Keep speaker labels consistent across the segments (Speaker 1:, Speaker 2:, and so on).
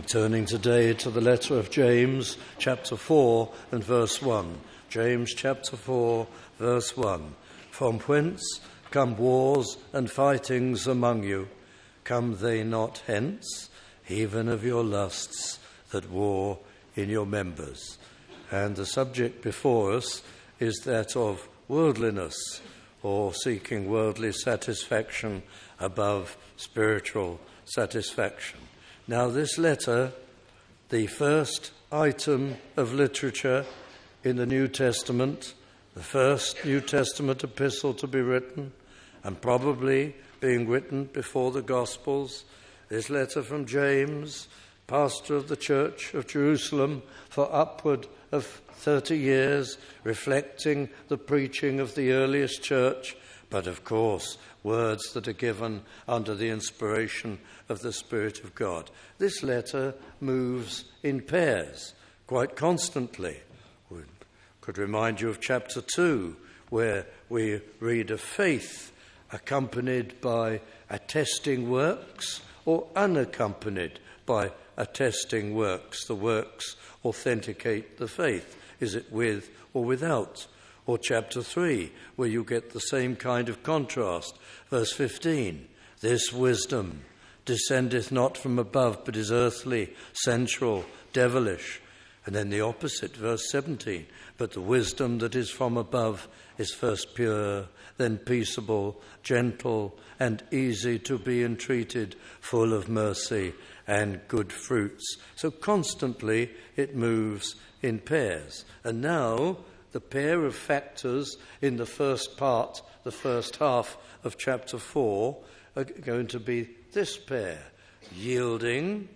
Speaker 1: Turning today to the letter of James, chapter 4 and verse 1. James chapter 4, verse 1. From whence come wars and fightings among you? Come they not hence, even of your lusts that war in your members? And the subject before us is that of worldliness, or seeking worldly satisfaction above spiritual satisfaction. Now, this letter, the first item of literature in the New Testament, the first New Testament epistle to be written, and probably being written before the Gospels, this letter from James, pastor of the Church of Jerusalem for upward of 30 years, reflecting the preaching of the earliest church, but of course, words that are given under the inspiration of the Spirit of God. This letter moves in pairs quite constantly. We could remind you of chapter 2, where we read of faith accompanied by attesting works or unaccompanied by attesting works. The works authenticate the faith. Is it with or without? Or chapter 3, where you get the same kind of contrast. Verse 15, this wisdom descendeth not from above, but is earthly, sensual, devilish. And then the opposite, verse 17, but the wisdom that is from above is first pure, then peaceable, gentle, and easy to be entreated, full of mercy and good fruits. So constantly it moves in pairs. And now the pair of factors in the first part, the first half of chapter 4, are going to be this pair: yielding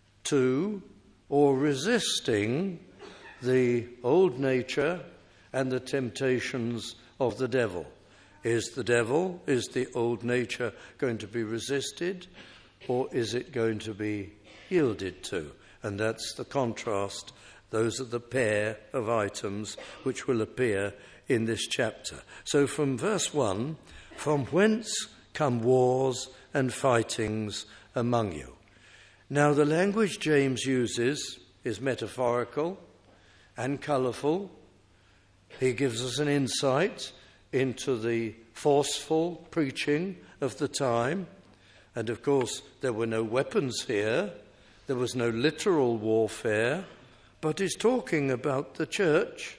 Speaker 1: to or resisting the old nature and the temptations of the devil. Is the old nature going to be resisted, or is it going to be yielded to? And that's the contrast. Those are the pair of items which will appear in this chapter. So from verse 1, from whence come wars and fightings among you? Now the language James uses is metaphorical and colourful. He gives us an insight into the forceful preaching of the time. And of course, there were no weapons here. There was no literal warfare. But he's talking about the church,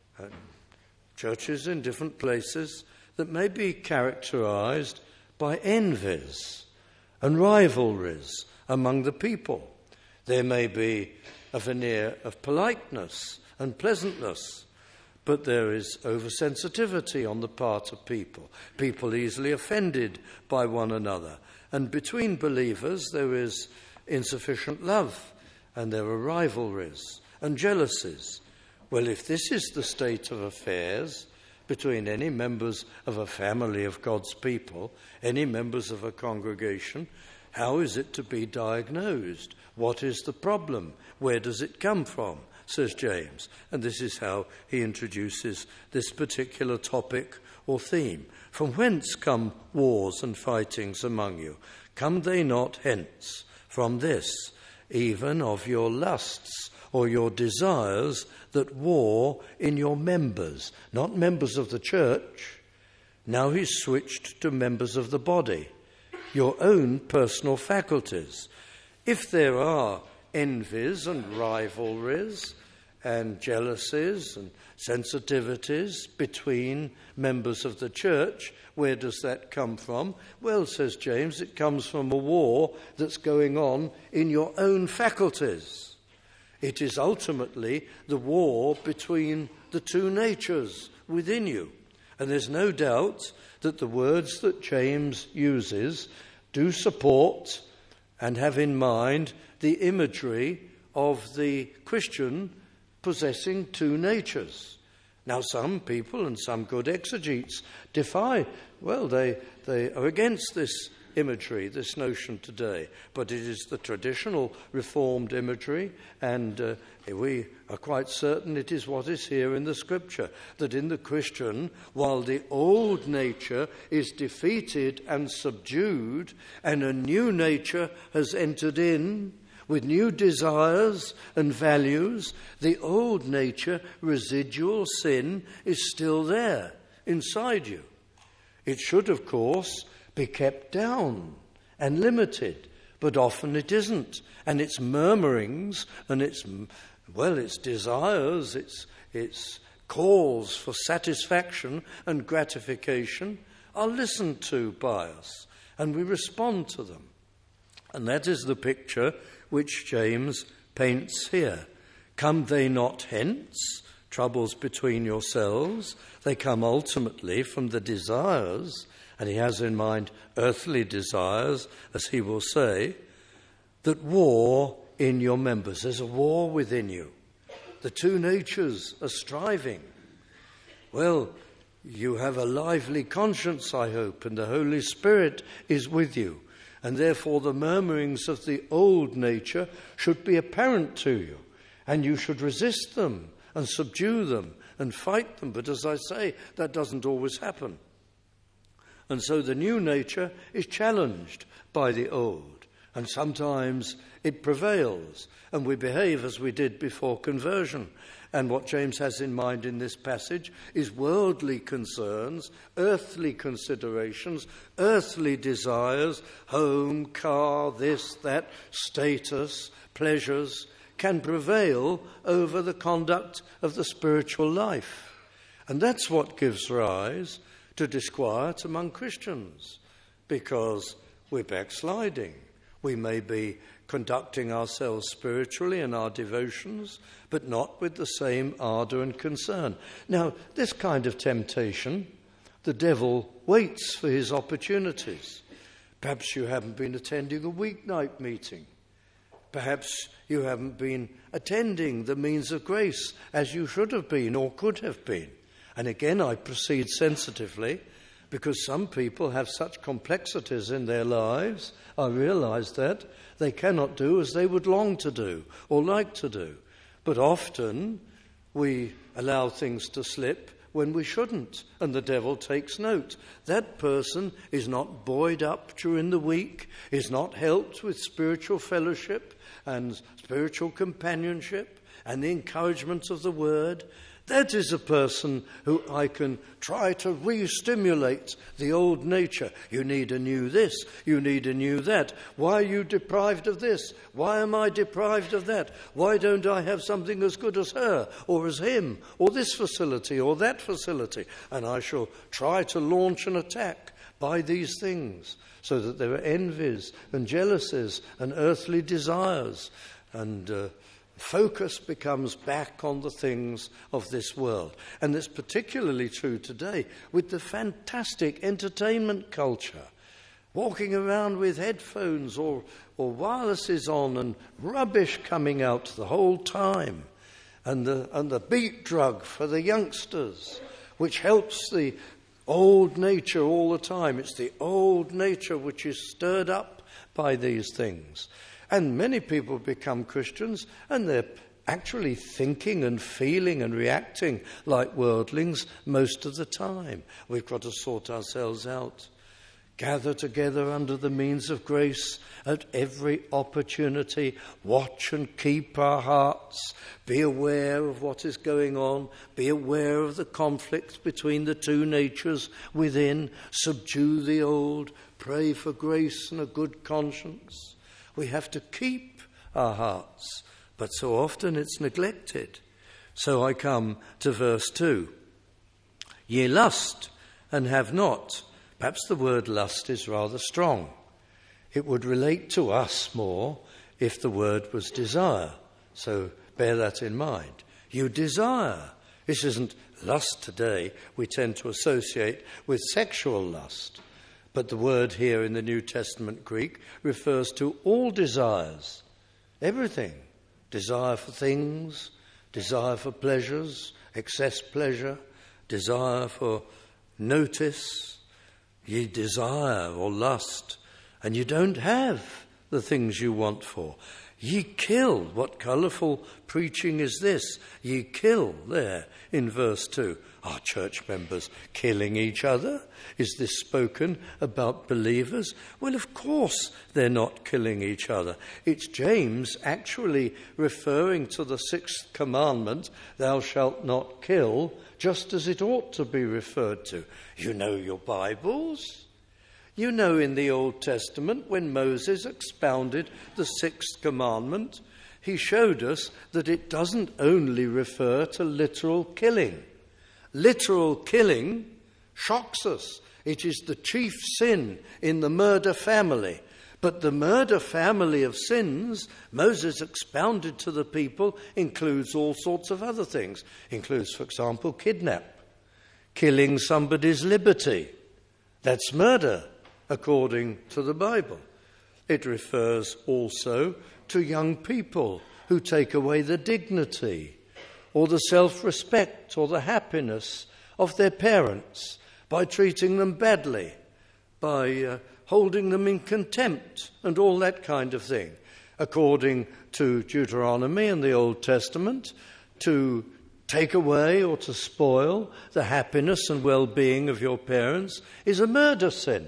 Speaker 1: churches in different places, that may be characterized by envies and rivalries among the people. There may be a veneer of politeness and pleasantness, but there is oversensitivity on the part of people easily offended by one another. And between believers there is insufficient love, and there are rivalries and jealousies. Well, if this is the state of affairs between any members of a family of God's people, any members of a congregation, how is it to be diagnosed? What is the problem? Where does it come from? Says James. And this is how he introduces this particular topic or theme. From whence come wars and fightings among you? Come they not hence from this, even of your lusts, or your desires that war in your members, not members of the church. Now he's switched to members of the body, your own personal faculties. If there are envies and rivalries and jealousies and sensitivities between members of the church, where does that come from? Well, says James, it comes from a war that's going on in your own faculties. It is ultimately the war between the two natures within you. And there's no doubt that the words that James uses do support and have in mind the imagery of the Christian possessing two natures. Now, some people and some good exegetes they are against this imagery, this notion today, but it is the traditional Reformed imagery, and we are quite certain it is what is here in the Scripture, that in the Christian, while the old nature is defeated and subdued, and a new nature has entered in, with new desires and values, the old nature, residual sin, is still there inside you. It should, of course, be kept down and limited, but often it isn't. And its murmurings and its desires, its calls for satisfaction and gratification are listened to by us, and we respond to them. And that is the picture which James paints here. Come they not hence, troubles between yourselves? They come ultimately from the desires, and he has in mind earthly desires, as he will say, that war in your members. There's a war within you. The two natures are striving. Well, you have a lively conscience, I hope, and the Holy Spirit is with you. And therefore the murmurings of the old nature should be apparent to you. And you should resist them and subdue them and fight them. But as I say, that doesn't always happen. And so the new nature is challenged by the old. And sometimes it prevails. And we behave as we did before conversion. And what James has in mind in this passage is worldly concerns, earthly considerations, earthly desires, home, car, this, that, status, pleasures, can prevail over the conduct of the spiritual life. And that's what gives rise to disquiet among Christians, because we're backsliding. We may be conducting ourselves spiritually in our devotions, but not with the same ardour and concern. Now, this kind of temptation, the devil waits for his opportunities. Perhaps you haven't been attending a weeknight meeting. Perhaps you haven't been attending the means of grace as you should have been or could have been. And again, I proceed sensitively, because some people have such complexities in their lives, I realise that, they cannot do as they would long to do or like to do. But often we allow things to slip when we shouldn't, and the devil takes note. That person is not buoyed up during the week, is not helped with spiritual fellowship and spiritual companionship and the encouragement of the word. That is a person who I can try to re-stimulate the old nature. You need a new this, you need a new that. Why are you deprived of this? Why am I deprived of that? Why don't I have something as good as her or as him or this facility or that facility? And I shall try to launch an attack by these things, so that there are envies and jealousies and earthly desires, and focus becomes back on the things of this world. And it's particularly true today with the fantastic entertainment culture. Walking around with headphones or wirelesses on and rubbish coming out the whole time. And the beat drug for the youngsters, which helps the old nature all the time. It's the old nature which is stirred up by these things. And many people become Christians and they're actually thinking and feeling and reacting like worldlings most of the time. We've got to sort ourselves out. Gather together under the means of grace at every opportunity. Watch and keep our hearts. Be aware of what is going on. Be aware of the conflicts between the two natures within. Subdue the old. Pray for grace and a good conscience. We have to keep our hearts, but so often it's neglected. So I come to verse 2. Ye lust and have not. Perhaps the word lust is rather strong. It would relate to us more if the word was desire. So bear that in mind. You desire. This isn't lust today. We tend to associate with sexual lust. But the word here in the New Testament Greek refers to all desires, everything. Desire for things, desire for pleasures, excess pleasure, desire for notice. Ye desire or lust, and you don't have the things you want for. Ye kill. What colourful preaching is this? Ye kill there in verse 2. Are church members killing each other? Is this spoken about believers? Well, of course they're not killing each other. It's James actually referring to the sixth commandment, thou shalt not kill, just as it ought to be referred to. You know your Bibles. You know in the Old Testament when Moses expounded the sixth commandment, he showed us that it doesn't only refer to literal killing. Literal killing shocks us. It is the chief sin in the murder family. But the murder family of sins, Moses expounded to the people, includes all sorts of other things. Includes, for example, kidnap, killing somebody's liberty. That's murder, according to the Bible. It refers also to young people who take away the dignity or the self-respect or the happiness of their parents by treating them badly, by holding them in contempt and all that kind of thing. According to Deuteronomy in the Old Testament, to take away or to spoil the happiness and well-being of your parents is a murder sin.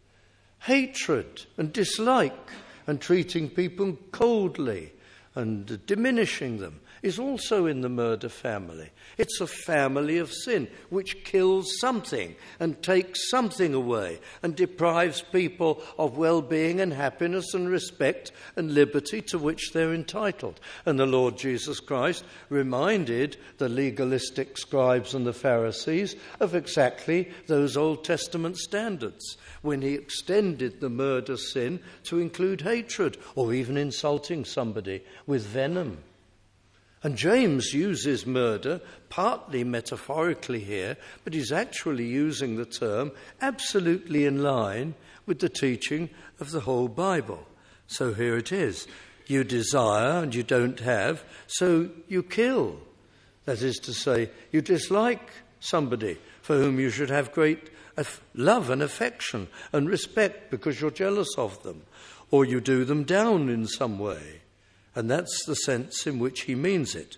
Speaker 1: Hatred and dislike and treating people coldly and diminishing them is also in the murder family. It's a family of sin which kills something and takes something away and deprives people of well-being and happiness and respect and liberty to which they're entitled. And the Lord Jesus Christ reminded the legalistic scribes and the Pharisees of exactly those Old Testament standards when he extended the murder sin to include hatred or even insulting somebody with venom. And James uses murder partly metaphorically here, but he's actually using the term absolutely in line with the teaching of the whole Bible. So here it is. You desire and you don't have, so you kill. That is to say, you dislike somebody for whom you should have great love and affection and respect because you're jealous of them, or you do them down in some way. And that's the sense in which he means it.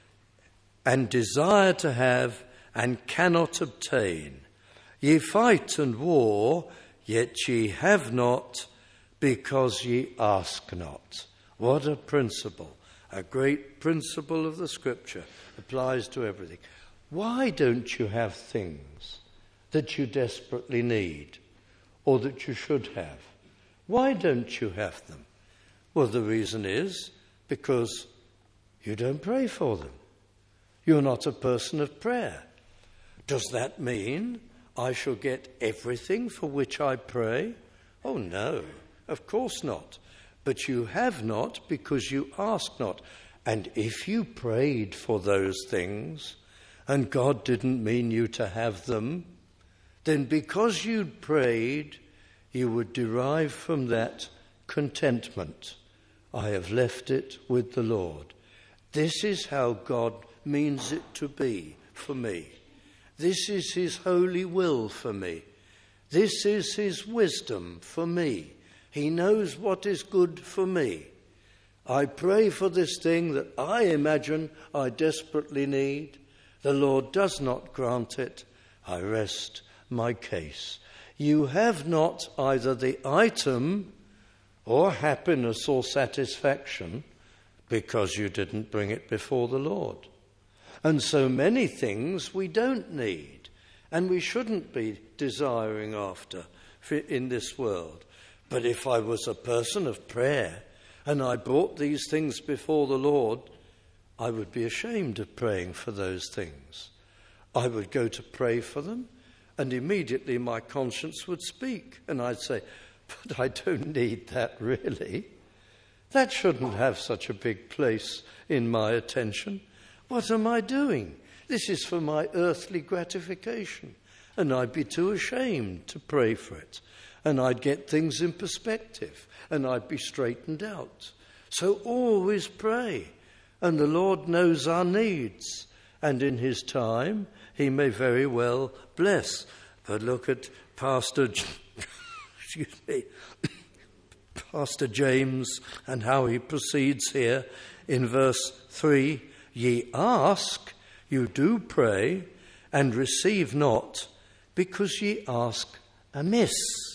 Speaker 1: And desire to have and cannot obtain. Ye fight and war, yet ye have not, because ye ask not. What a principle. A great principle of the Scripture. Applies to everything. Why don't you have things that you desperately need or that you should have? Why don't you have them? Well, the reason is because you don't pray for them. You're not a person of prayer. Does that mean I shall get everything for which I pray? Oh, no, of course not. But you have not because you ask not. And if you prayed for those things and God didn't mean you to have them, then because you'd prayed, you would derive from that contentment. I have left it with the Lord. This is how God means it to be for me. This is his holy will for me. This is his wisdom for me. He knows what is good for me. I pray for this thing that I imagine I desperately need. The Lord does not grant it. I rest my case. You have not either the item or happiness or satisfaction because you didn't bring it before the Lord. And so many things we don't need and we shouldn't be desiring after in this world. But if I was a person of prayer and I brought these things before the Lord, I would be ashamed of praying for those things. I would go to pray for them and immediately my conscience would speak and I'd say, but I don't need that really. That shouldn't have such a big place in my attention. What am I doing? This is for my earthly gratification. And I'd be too ashamed to pray for it. And I'd get things in perspective. And I'd be straightened out. So always pray. And the Lord knows our needs. And in his time, he may very well bless. But look at Pastor Pastor James and how he proceeds here in verse 3. Ye ask, you do pray, and receive not, because ye ask amiss.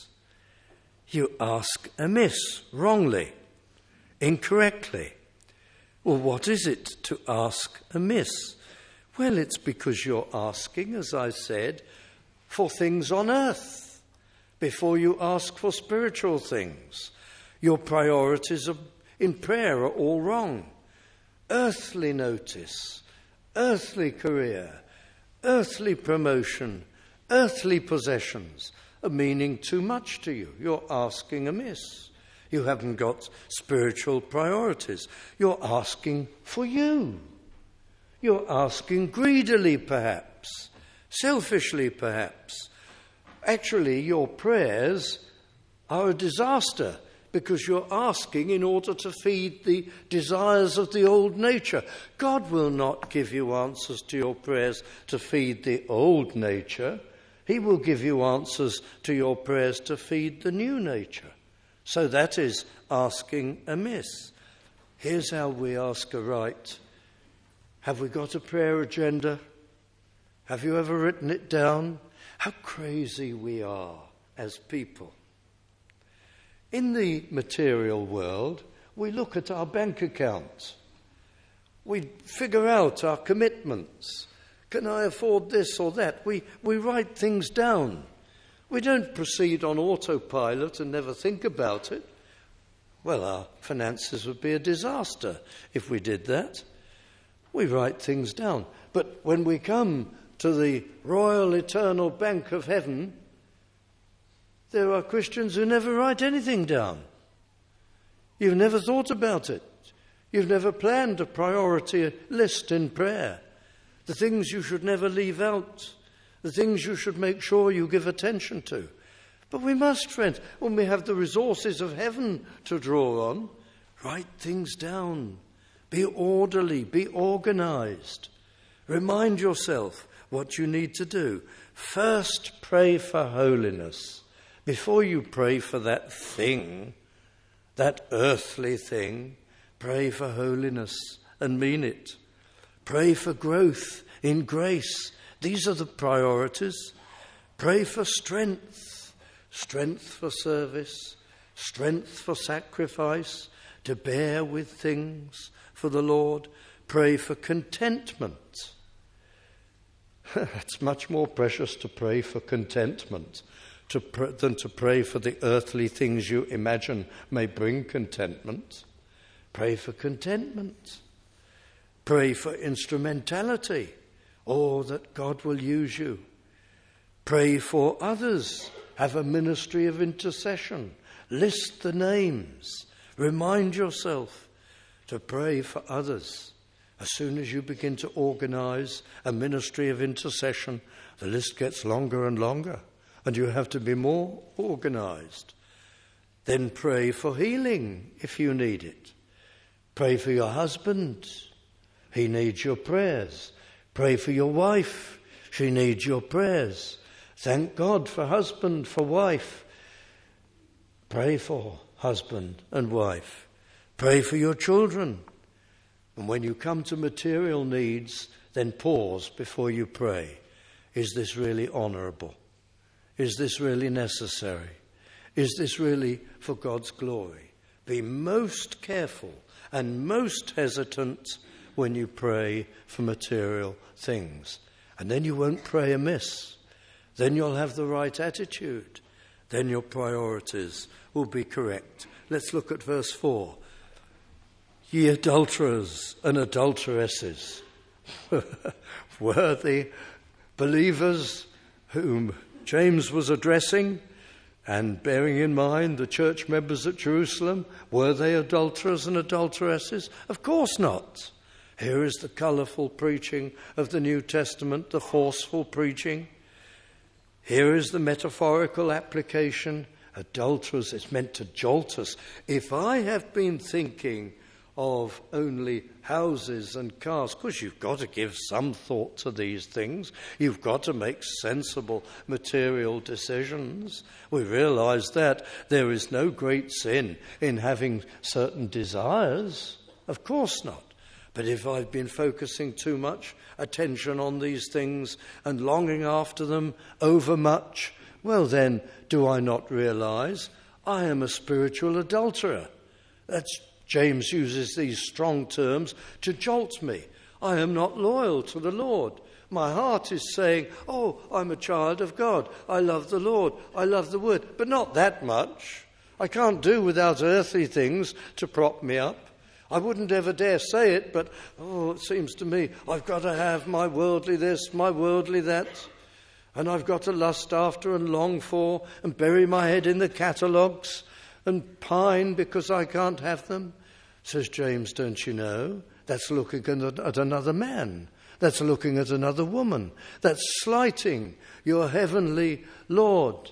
Speaker 1: You ask amiss, wrongly, incorrectly. Well, what is it to ask amiss? Well, it's because you're asking, as I said, for things on earth before you ask for spiritual things. Your priorities in prayer are all wrong. Earthly notice, earthly career, earthly promotion, earthly possessions are meaning too much to you. You're asking amiss. You haven't got spiritual priorities. You're asking for you. You're asking greedily, perhaps, selfishly, perhaps. Actually, your prayers are a disaster because you're asking in order to feed the desires of the old nature. God will not give you answers to your prayers to feed the old nature. He will give you answers to your prayers to feed the new nature. So that is asking amiss. Here's how we ask aright. Have we got a prayer agenda? Have you ever written it down? How crazy we are as people. In the material world, we look at our bank account. We figure out our commitments. Can I afford this or that? We write things down. We don't proceed on autopilot and never think about it. Well, our finances would be a disaster if we did that. We write things down. But when we come to the Royal Eternal Bank of Heaven, there are Christians who never write anything down. You've never thought about it. You've never planned a priority list in prayer. The things you should never leave out. The things you should make sure you give attention to. But we must, friends, when we have the resources of heaven to draw on, write things down. Be orderly, be organized. Remind yourself what you need to do. First, pray for holiness. Before you pray for that thing, that earthly thing, pray for holiness and mean it. Pray for growth in grace. These are the priorities. Pray for strength. Strength for service. Strength for sacrifice. To bear with things for the Lord. Pray for contentment. It's much more precious to pray for contentment than to pray for the earthly things you imagine may bring contentment. Pray for contentment. Pray for instrumentality, or that God will use you. Pray for others. Have a ministry of intercession. List the names. Remind yourself to pray for others. As soon as you begin to organize a ministry of intercession, the list gets longer and longer, and you have to be more organized. Then pray for healing if you need it. Pray for your husband. He needs your prayers. Pray for your wife. She needs your prayers. Thank God for husband, for wife. Pray for husband and wife. Pray for your children. And when you come to material needs, then pause before you pray. Is this really honourable? Is this really necessary? Is this really for God's glory? Be most careful and most hesitant when you pray for material things. And then you won't pray amiss. Then you'll have the right attitude. Then your priorities will be correct. Let's look at verse 4. Ye adulterers and adulteresses, were the believers whom James was addressing, and bearing in mind the church members at Jerusalem, were they adulterers and adulteresses? Of course not. Here is the colourful preaching of the New Testament, the forceful preaching. Here is the metaphorical application. Adulterers, it's meant to jolt us. If I have been thinking of only houses and cars. Of course, you've got to give some thought to these things. You've got to make sensible material decisions. We realise that there is no great sin in having certain desires. Of course not. But if I've been focusing too much attention on these things and longing after them overmuch, well then, do I not realise I am a spiritual adulterer? James uses these strong terms to jolt me. I am not loyal to the Lord. My heart is saying, oh, I'm a child of God. I love the Lord. I love the Word. But not that much. I can't do without earthly things to prop me up. I wouldn't ever dare say it, but, it seems to me I've got to have my worldly this, my worldly that. And I've got to lust after and long for and bury my head in the catalogues and pine because I can't have them. Says James, don't you know? That's looking at another man. That's looking at another woman. That's slighting your heavenly Lord,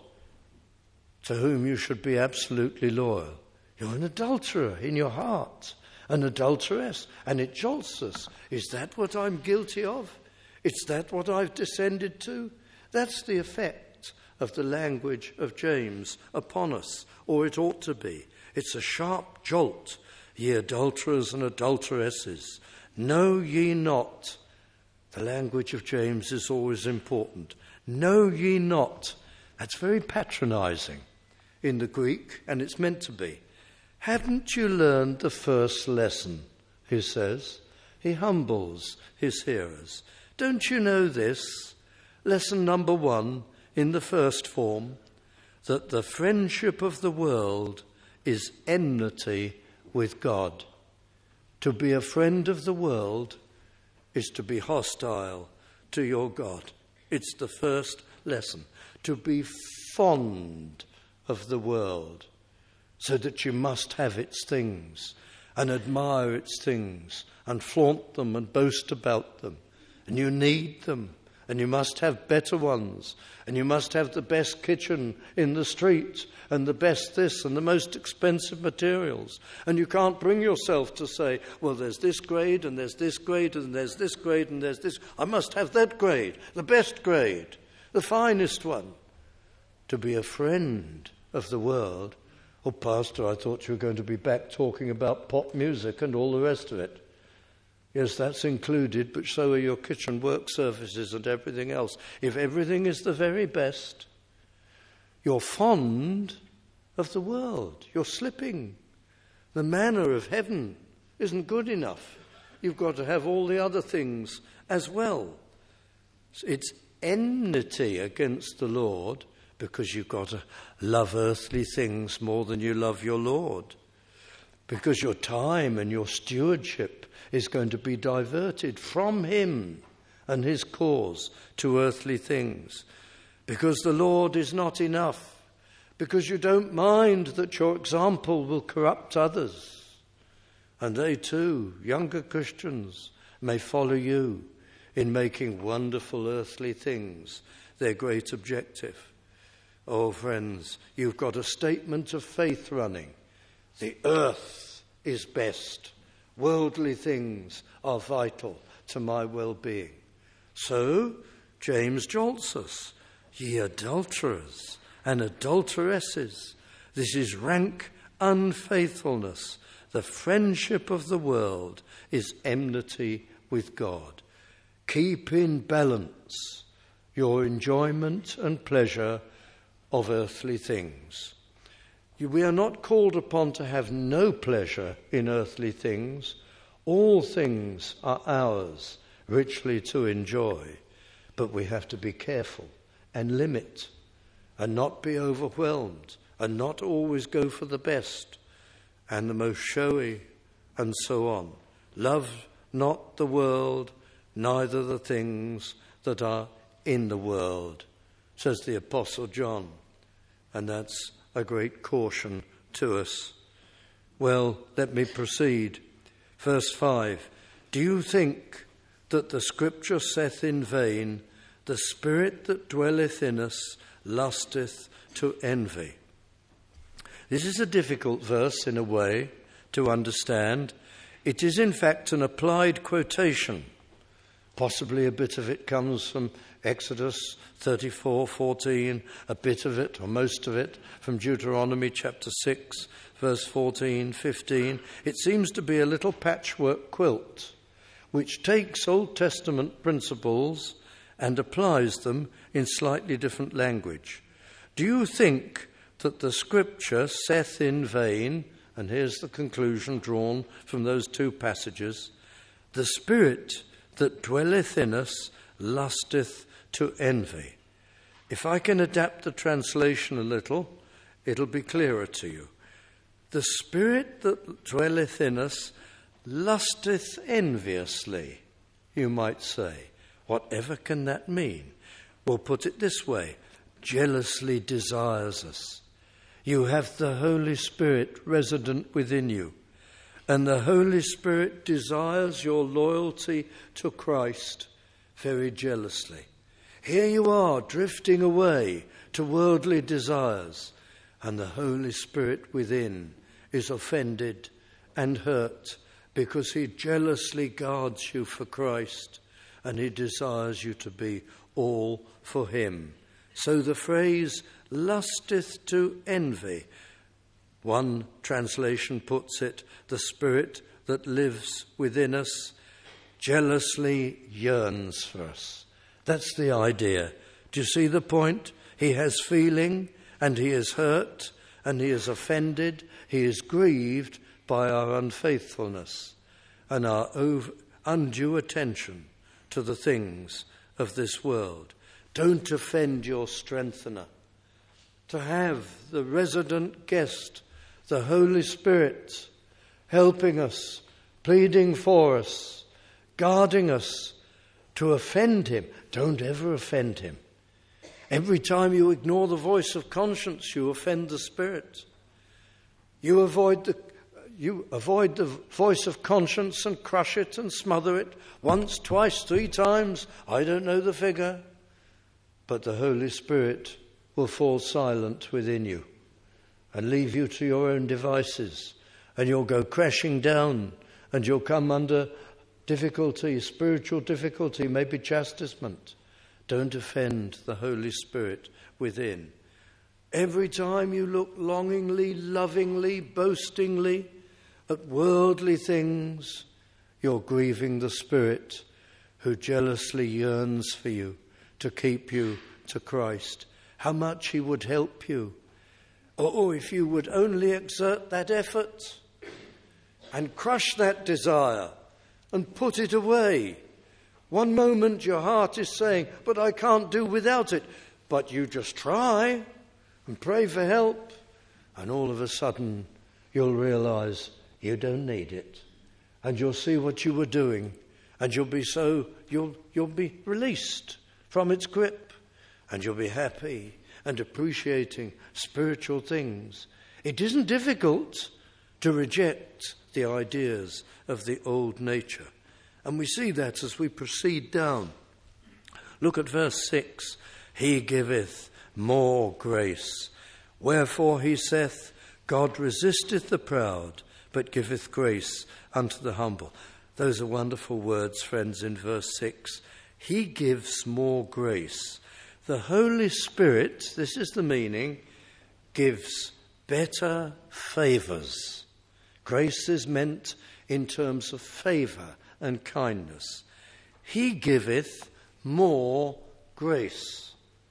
Speaker 1: to whom you should be absolutely loyal. You're an adulterer in your heart, an adulteress, and it jolts us. Is that what I'm guilty of? Is that what I've descended to? That's the effect of the language of James upon us, or it ought to be. It's a sharp jolt. Ye adulterers and adulteresses, know ye not. The language of James is always important. Know ye not. That's very patronising in the Greek, and it's meant to be. Haven't you learned the first lesson, he says? He humbles his hearers. Don't you know this? Lesson number 1 in the first form, that the friendship of the world is enmity with God. To be a friend of the world is to be hostile to your God. It's the first lesson. To be fond of the world, so that you must have its things and admire its things and flaunt them and boast about them. And you need them. And you must have better ones, and you must have the best kitchen in the street, and the best this, and the most expensive materials. And you can't bring yourself to say, well, there's this grade, and there's this grade, and there's this grade, and there's this. I must have that grade, the best grade, the finest one. To be a friend of the world. Oh, Pastor, I thought you were going to be back talking about pop music and all the rest of it. Yes, that's included, but so are your kitchen work surfaces and everything else. If everything is the very best, you're fond of the world. You're slipping. The manna of heaven isn't good enough. You've got to have all the other things as well. It's enmity against the Lord because you've got to love earthly things more than you love your Lord. Because your time and your stewardship is going to be diverted from him and his cause to earthly things. Because the Lord is not enough. Because you don't mind that your example will corrupt others. And they too, younger Christians, may follow you in making wonderful earthly things their great objective. Oh, friends, you've got a statement of faith running. The earth is best. Worldly things are vital to my well-being. So, James jolts us. Ye adulterers and adulteresses, this is rank unfaithfulness. The friendship of the world is enmity with God. Keep in balance your enjoyment and pleasure of earthly things. We are not called upon to have no pleasure in earthly things. All things are ours, richly to enjoy. But we have to be careful and limit and not be overwhelmed and not always go for the best and the most showy and so on. Love not the world, neither the things that are in the world, says the Apostle John. And that's a great caution to us. Well, let me proceed. Verse 5. Do you think that the Scripture saith in vain, the Spirit that dwelleth in us lusteth to envy? This is a difficult verse in a way to understand. It is in fact an applied quotation. Possibly a bit of it comes from Exodus 34:14, a bit of it, or most of it, from Deuteronomy chapter 6, verse 14, 15. It seems to be a little patchwork quilt, which takes Old Testament principles and applies them in slightly different language. Do you think that the scripture saith in vain, and here's the conclusion drawn from those two passages, the Spirit that dwelleth in us lusteth to envy? If I can adapt the translation a little, it'll be clearer to you. The Spirit that dwelleth in us lusteth enviously, you might say. Whatever can that mean? We'll put it this way: jealously desires us. You have the Holy Spirit resident within you, and the Holy Spirit desires your loyalty to Christ very jealously. Here you are drifting away to worldly desires, and the Holy Spirit within is offended and hurt because he jealously guards you for Christ, and he desires you to be all for him. So the phrase lusteth to envy, one translation puts it, the Spirit that lives within us jealously yearns for us. That's the idea. Do you see the point? He has feeling, and he is hurt, and he is offended, he is grieved by our unfaithfulness and our undue attention to the things of this world. Don't offend your strengthener. To have the resident guest, the Holy Spirit, helping us, pleading for us, guarding us, to offend him. Don't ever offend him. Every time you ignore the voice of conscience, you offend the Spirit. You avoid the voice of conscience and crush it and smother it once, twice, 3 times. I don't know the figure. But the Holy Spirit will fall silent within you and leave you to your own devices, and you'll go crashing down, and you'll come under difficulty, spiritual difficulty, maybe chastisement. Don't offend the Holy Spirit within. Every time you look longingly, lovingly, boastingly at worldly things, you're grieving the Spirit who jealously yearns for you to keep you to Christ. How much he would help you. Oh, if you would only exert that effort and crush that desire and put it away. One moment your heart is saying, but I can't do without it. But you just try and pray for help, and all of a sudden you'll realize you don't need it. And you'll see what you were doing, and you'll be released from its grip, and you'll be happy and appreciating spiritual things. It isn't difficult to reject the ideas of the old nature. And we see that as we proceed down. Look at verse 6. He giveth more grace. Wherefore he saith, God resisteth the proud, but giveth grace unto the humble. Those are wonderful words, friends, in verse 6. He gives more grace. The Holy Spirit, this is the meaning, gives better favours. Grace is meant in terms of favour and kindness. He giveth more grace.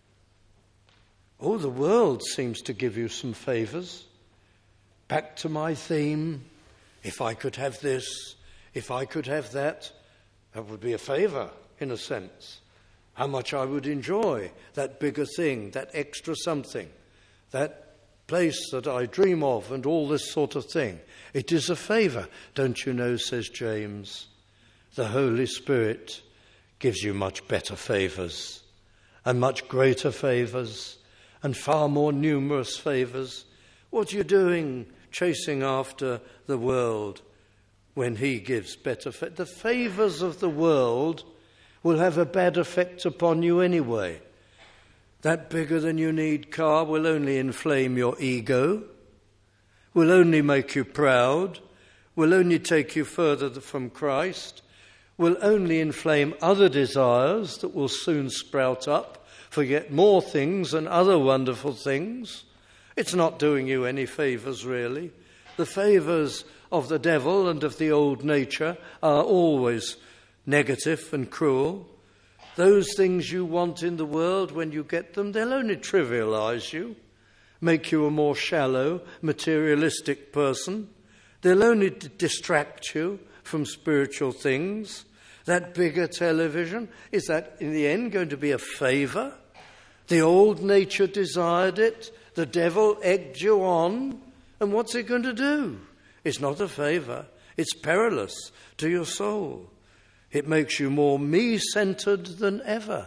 Speaker 1: Oh, the world seems to give you some favours. Back to my theme, if I could have this, if I could have that, that would be a favour in a sense. How much I would enjoy that bigger thing, that extra something, that place that I dream of and all this sort of thing. It is a favour. Don't you know, says James, the Holy Spirit gives you much better favours and much greater favours and far more numerous favours. What are you doing chasing after the world when he gives better favours? The favours of the world will have a bad effect upon you anyway. That bigger than you need car will only inflame your ego, will only make you proud, will only take you further from Christ, will only inflame other desires that will soon sprout up for yet more things and other wonderful things. It's not doing you any favours, really. The favours of the devil and of the old nature are always negative and cruel. Those things you want in the world, when you get them, they'll only trivialise you, make you a more shallow, materialistic person. They'll only distract you from spiritual things. That bigger television, is that in the end going to be a favour? The old nature desired it, the devil egged you on, and what's it going to do? It's not a favour. It's perilous to your soul. It makes you more me-centred than ever.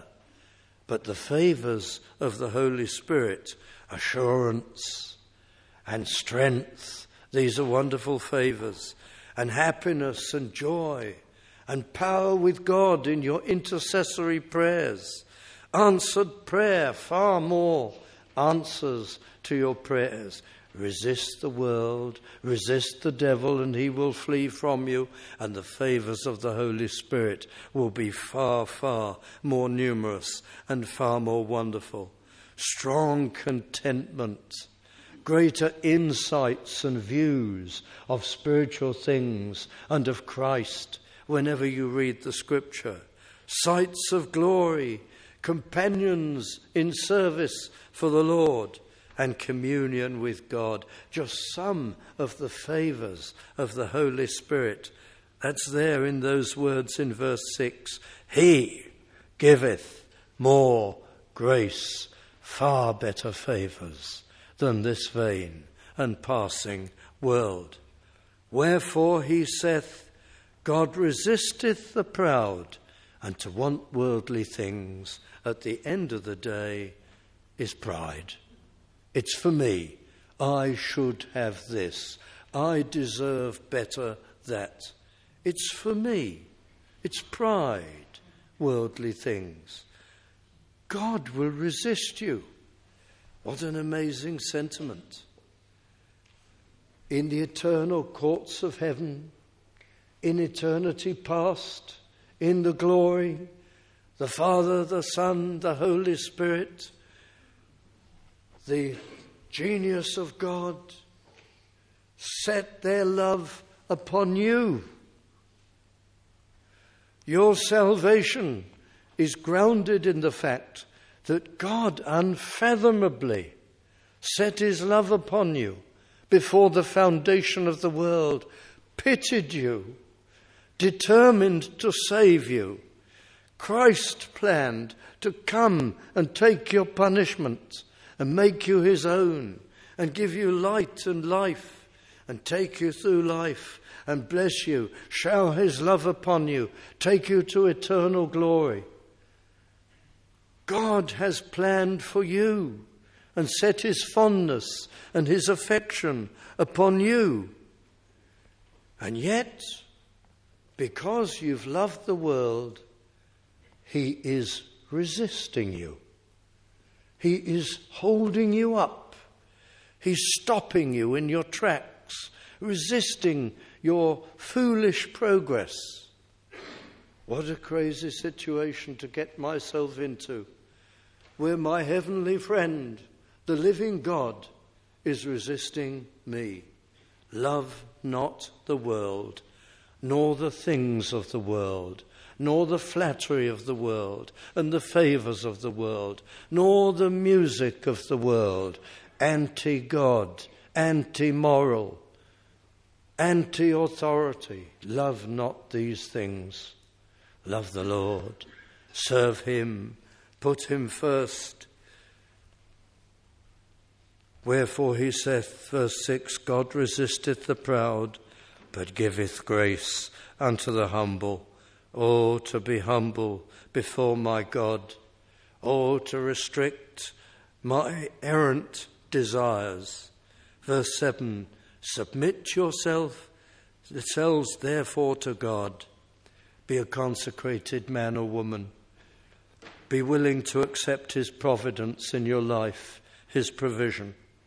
Speaker 1: But the favours of the Holy Spirit, assurance and strength, these are wonderful favours, and happiness and joy and power with God in your intercessory prayers. Answered prayer, far more answers to your prayers. Resist the world, resist the devil, and he will flee from you, and the favours of the Holy Spirit will be far, far more numerous and far more wonderful. Strong contentment, greater insights and views of spiritual things and of Christ whenever you read the Scripture. Sights of glory, companions in service for the Lord, and communion with God. Just some of the favours of the Holy Spirit. That's there in those words in verse 6. He giveth more grace, far better favours than this vain and passing world. Wherefore he saith, God resisteth the proud, and to want worldly things at the end of the day is pride. It's for me. I should have this. I deserve better that. It's for me. It's pride, worldly things. God will resist you. What an amazing sentiment. In the eternal courts of heaven, in eternity past, in the glory, the Father, the Son, the Holy Spirit, the genius of God, set their love upon you. Your salvation is grounded in the fact that God unfathomably set his love upon you before the foundation of the world, pitied you, determined to save you. Christ planned to come and take your punishment and make you his own, and give you light and life, and take you through life, and bless you, shower his love upon you, take you to eternal glory. God has planned for you, and set his fondness and his affection upon you. And yet, because you've loved the world, he is resisting you. He is holding you up. He's stopping you in your tracks, resisting your foolish progress. What a crazy situation to get myself into, where my heavenly friend, the living God, is resisting me. Love not the world, nor the things of the world, nor the flattery of the world and the favours of the world, nor the music of the world, anti-God, anti-moral, anti-authority. Love not these things. Love the Lord. Serve him. Put him first. Wherefore he saith, verse 6, God resisteth the proud, but giveth grace unto the humble. Oh, to be humble before my God. Oh, to restrict my errant desires. Verse 7, submit yourselves therefore to God. Be a consecrated man or woman. Be willing to accept his providence in your life, his provision.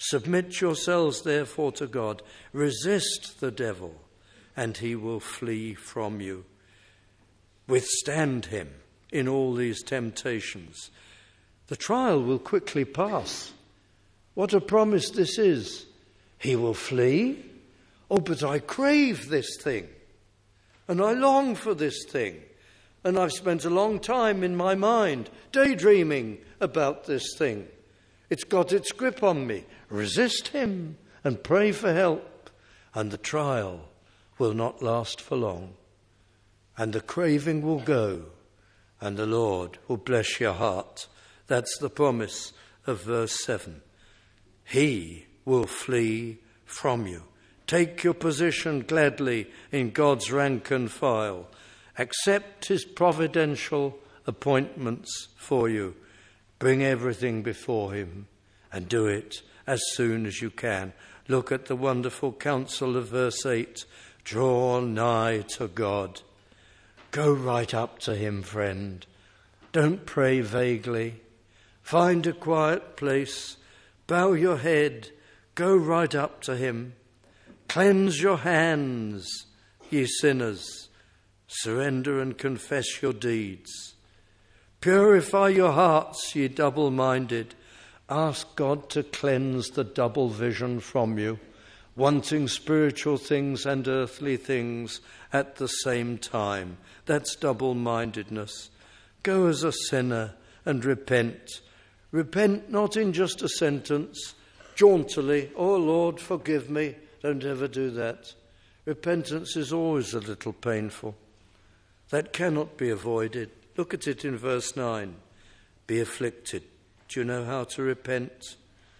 Speaker 1: Submit yourselves, therefore, to God. Resist the devil, and he will flee from you. Withstand him in all these temptations. The trial will quickly pass. What a promise this is. He will flee. Oh, but I crave this thing, and I long for this thing, and I've spent a long time in my mind daydreaming about this thing. It's got its grip on me. Resist him and pray for help, and the trial will not last for long, and the craving will go, and the Lord will bless your heart. That's the promise of verse 7. He will flee from you. Take your position gladly in God's rank and file. Accept his providential appointments for you. Bring everything before him and do it as soon as you can. Look at the wonderful counsel of verse 8. Draw nigh to God. Go right up to him, friend. Don't pray vaguely. Find a quiet place. Bow your head. Go right up to him. Cleanse your hands, ye sinners. Surrender and confess your deeds. Purify your hearts, ye double-minded. Ask God to cleanse the double vision from you, wanting spiritual things and earthly things at the same time. That's double-mindedness. Go as a sinner and repent. Repent not in just a sentence, jauntily, "Oh Lord, forgive me." Don't ever do that. Repentance is always a little painful. That cannot be avoided. Look at it in verse 9. Be afflicted. Do you know how to repent?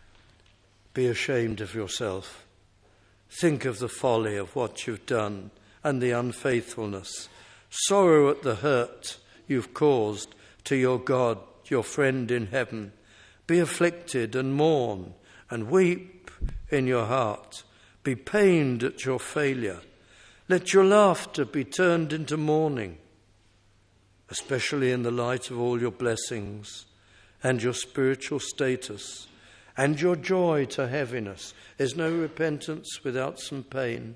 Speaker 1: Be ashamed of yourself. Think of the folly of what you've done and the unfaithfulness. Sorrow at the hurt you've caused to your God, your friend in heaven. Be afflicted and mourn and weep in your heart. Be pained at your failure. Let your laughter be turned into mourning, especially in the light of all your blessings and your spiritual status and your joy to heaviness. There's no repentance without some pain.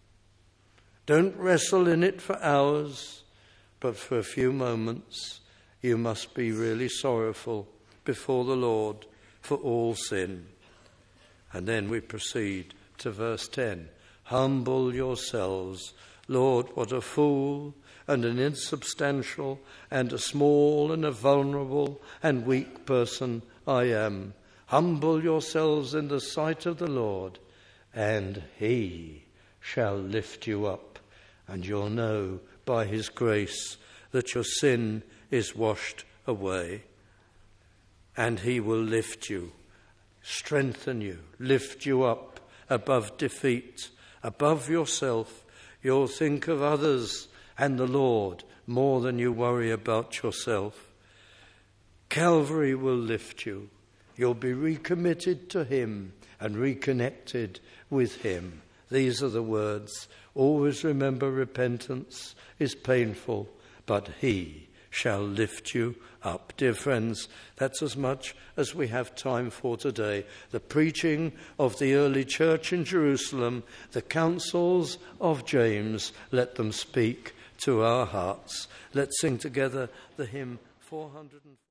Speaker 1: Don't wrestle in it for hours, but for a few moments you must be really sorrowful before the Lord for all sin. And then we proceed to verse 10. Humble yourselves. Lord, what a fool and an insubstantial and a small and a vulnerable and weak person I am. Humble yourselves in the sight of the Lord, and he shall lift you up, and you'll know by his grace that your sin is washed away. And he will lift you, strengthen you, lift you up above defeat, above yourself. You'll think of others and the Lord more than you worry about yourself. Calvary will lift you. You'll be recommitted to him and reconnected with him. These are the words. Always remember, repentance is painful, but he shall lift you up. Dear friends, that's as much as we have time for today. The preaching of the early church in Jerusalem, the counsels of James, let them speak to our hearts. Let's sing together the hymn 405.